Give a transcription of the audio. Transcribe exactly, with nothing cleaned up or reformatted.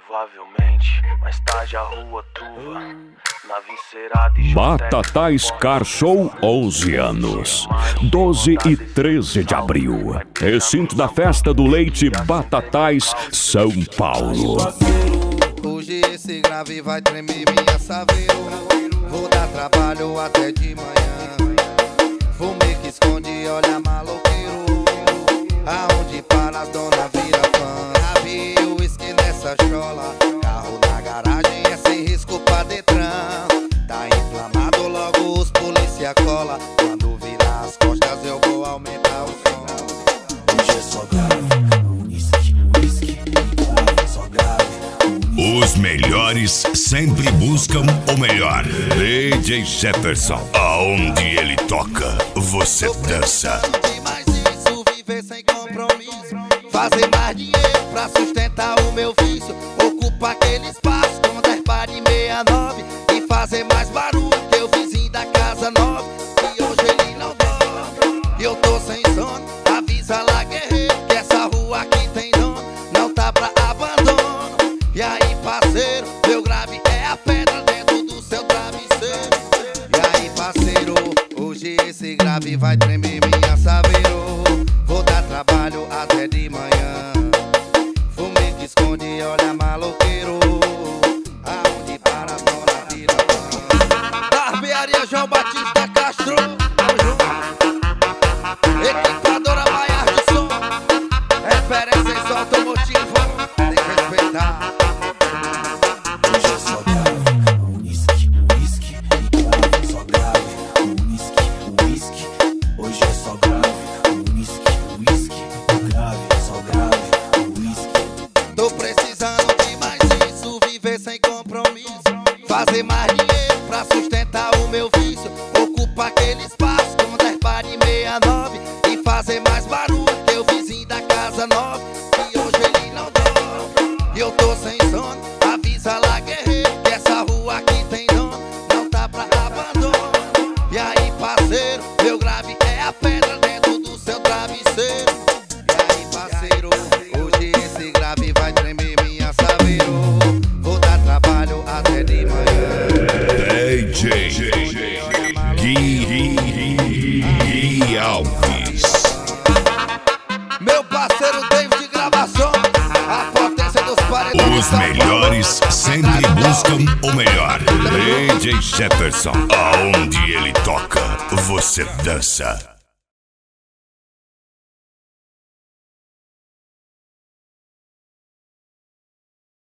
Provavelmente, mais tarde a rua turva, na vincerada e Batatais Car Show, onze anos, doze e treze de abril. Recinto da Festa do Leite, Batatais, São Paulo. Hoje esse grave vai tremer minha saveiro. Vou dar trabalho até de manhã. Fumê que esconde, olha maloqueiro. Aonde para as dona vira fã. Navio, uísque nessa chola. Carro na garagem é sem risco pra Detran. Tá inflamado, logo os polícia cola. Quando virar as costas eu vou aumentar o som. Hoje é só grave, uísque, uísque, só grave. Os melhores sempre buscam o melhor. D J Jefferson, aonde ele toca, você dança. Viver sem compromisso, fazer mais dinheiro pra sustentar o meu vício. Ocupa aquele espaço com dez par de meia nove e fazer mais barulho que o vizinho da casa nova. E hoje ele não dorme e eu tô sem sono. Avisa lá, guerreiro, que essa rua aqui tem dono, não tá pra abandono. E aí, parceiro, meu grave é a pedra dentro do seu travesseiro. E aí, parceiro, hoje esse grave vai tremer minha saveiro. Vou dar trabalho até de manhã. Fumê que esconde, olha maloqueiro. Aonde para a dona vira fã. Barbearia João Batista Castro. Equipadora Maiar de som. Referência em som automotivo. Tem que respeitar. Hoje é só grave, uísque, uísque, grave, só grave, uísque, uísque. Hoje é só grave. Tô precisando de mais isso, viver sem compromisso, fazer mais dinheiro pra sustentar o meu vício. Ocupa aquele espaço com dez par de meia nove e fazer mais barulho que o vizinho da casa nova. E hoje ele não dorme e eu tô sem sono. Avisa lá, guerreiro, que essa rua aqui tem dono, não tá pra abandono. E aí, parceiro, meu grave é a pedra dentro do seu travesseiro. E aí, parceiro, hoje esse grave vai tremer minha saveiro. Vou dar trabalho até de manhã. D J Gui Alves. Meu parceiro David Gravação, a potência dos paredões. Os melhores sempre buscam o melhor. D J Jefferson, aonde ele toca, você dança.